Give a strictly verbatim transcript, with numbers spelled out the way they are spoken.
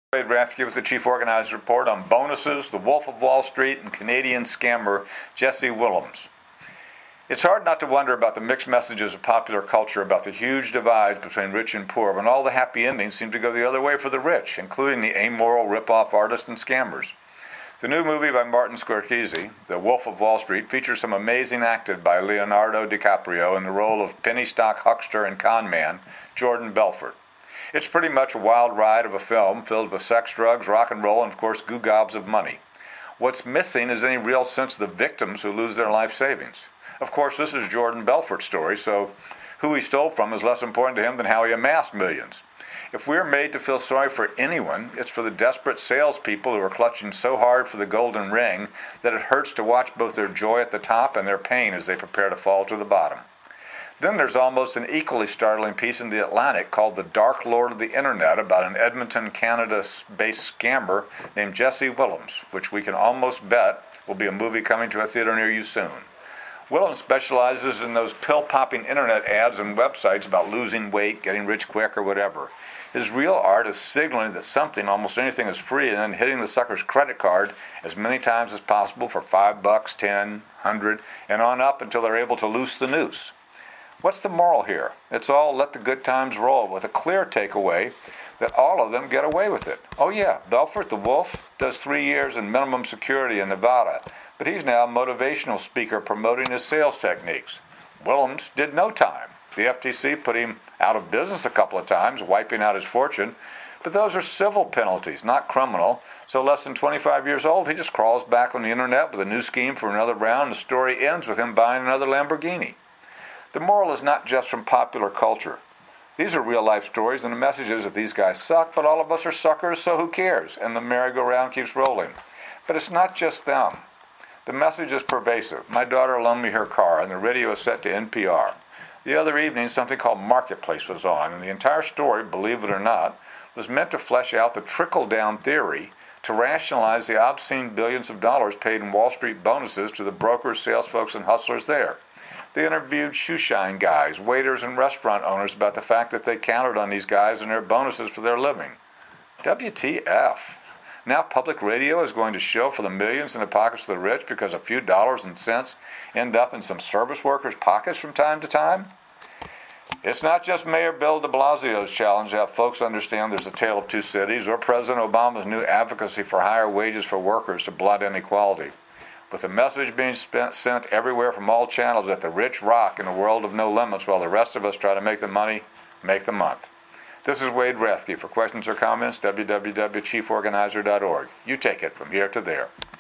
Wade Rathke with the Chief Organizer Report on bonuses, the Wolf of Wall Street, and Canadian scammer Jesse Willems. It's hard not to wonder about the mixed messages of popular culture about the huge divides between rich and poor when all the happy endings seem to go the other way for the rich, including the amoral rip-off artists and scammers. The new movie by Martin Scorsese, The Wolf of Wall Street, features some amazing acting by Leonardo DiCaprio in the role of penny stock huckster and con man Jordan Belfort. It's pretty much a wild ride of a film filled with sex, drugs, rock and roll, and of course goo gobs of money. What's missing is any real sense of the victims who lose their life savings. Of course, this is Jordan Belfort's story, so who he stole from is less important to him than how he amassed millions. If we're made to feel sorry for anyone, it's for the desperate salespeople who are clutching so hard for the golden ring that it hurts to watch both their joy at the top and their pain as they prepare to fall to the bottom. Then there's almost an equally startling piece in The Atlantic called The Dark Lord of the Internet about an Edmonton, Canada-based scammer named Jesse Willems, which we can almost bet will be a movie coming to a theater near you soon. Willems specializes in those pill-popping internet ads and websites about losing weight, getting rich quick, or whatever. His real art is signaling that something, almost anything, is free and then hitting the sucker's credit card as many times as possible for five bucks, ten, hundred, and on up until they're able to loose the noose. What's the moral here? It's all let the good times roll, with a clear takeaway that all of them get away with it. Oh yeah, Belfort the Wolf does three years in minimum security in Nevada, but he's now a motivational speaker promoting his sales techniques. Willems did no time. The F T C put him out of business a couple of times, wiping out his fortune, but those are civil penalties, not criminal. So less than twenty-five years old, he just crawls back on the internet with a new scheme for another round, and the story ends with him buying another Lamborghini. The moral is not just from popular culture. These are real-life stories, and the message is that these guys suck, but all of us are suckers, so who cares? And the merry-go-round keeps rolling. But it's not just them. The message is pervasive. My daughter loaned me her car, and the radio is set to N P R. The other evening, something called Marketplace was on, and the entire story, believe it or not, was meant to flesh out the trickle-down theory to rationalize the obscene billions of dollars paid in Wall Street bonuses to the brokers, sales folks, and hustlers there. They interviewed shoeshine guys, waiters, and restaurant owners about the fact that they counted on these guys and their bonuses for their living. W T F? Now public radio is going to show for the millions in the pockets of the rich because a few dollars and cents end up in some service workers' pockets from time to time? It's not just Mayor Bill de Blasio's challenge to have folks understand there's a tale of two cities, or President Obama's new advocacy for higher wages for workers to blunt inequality. With the message being spent, sent everywhere from all channels that the rich rock in a world of no limits while the rest of us try to make the money make the month. This is Wade Rathke. For questions or comments, w w w dot chief organizer dot org. You take it from here to there.